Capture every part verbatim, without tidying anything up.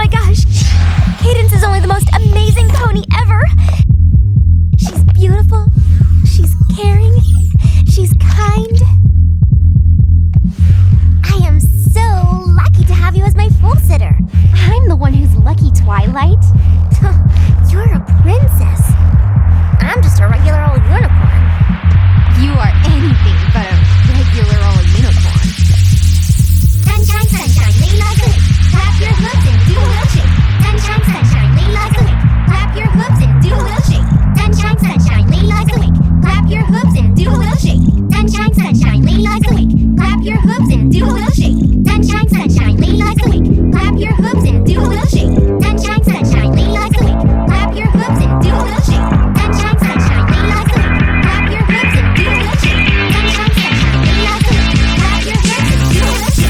my gosh! Cadence is only the most amazing pony ever! She's beautiful, she's caring, she's kind. I am so lucky to have you as my foal sitter. I'm the one who's lucky, Twilight. You're a princess. I'm just a regular old unicorn. You are anything but a regular old unicorn. Sunshine, sunshine, lay like a lick. Clap your hooves and do a little shake. Sunshine, sunshine, lay like a lick. Clap your hooves and do a little shake. Sunshine, sunshine, lay like a lick. Clap your hooves and do a little shake. Sunshine, sunshine, lay like a lick. Clap your hooves and do a little shake. Sunshine, sunshine, lay like a lick. Clap your hooves and do a little shake. Sunshine, sunshine, lay like a lick. Clap your hooves and do a little shake. Sunshine, sunshine, lay like a lick. Clap your hooves and do a little shake. Sunshine, sunshine, lay like a lick. Clap your hooves and do a little shake.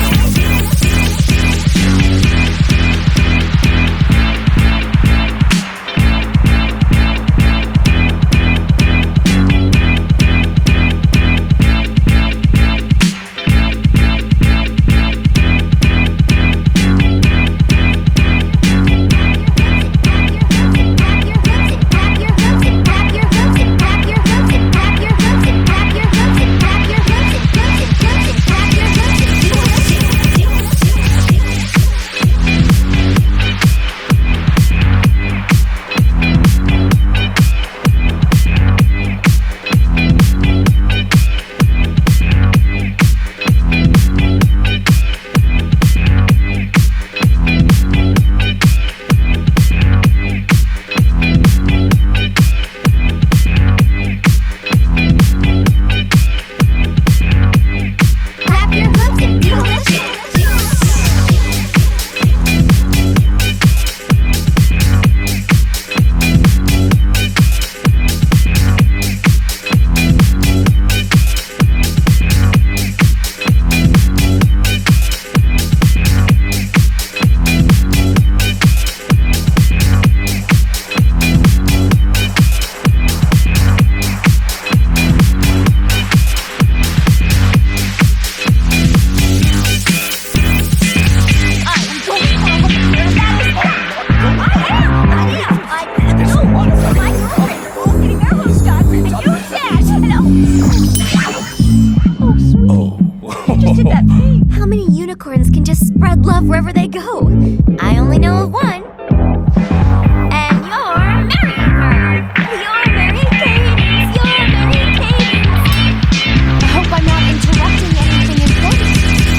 How many unicorns can just spread love wherever they go? I only know of one. And you're marrying her. You're marrying Cadence. You're marrying Cadence. I hope I'm not interrupting anything important.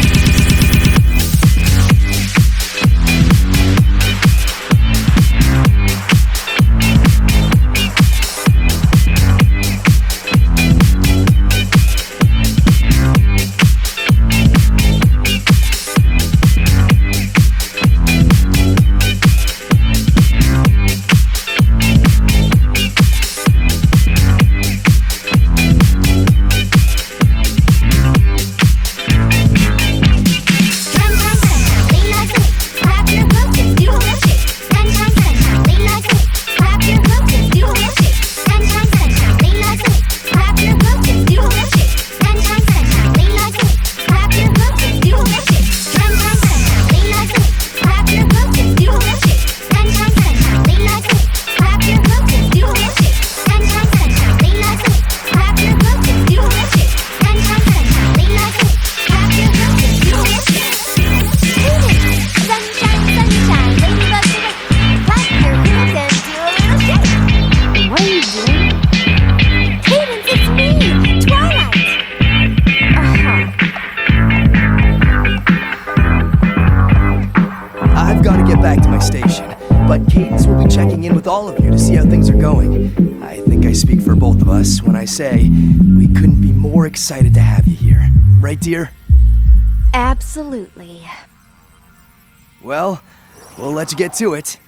Back to my station, but Cadence will be checking in with all of you to see how things are going. I think I speak for both of us when I say we couldn't be more excited to have you here. Right, dear? Absolutely. Well, we'll let you get to it.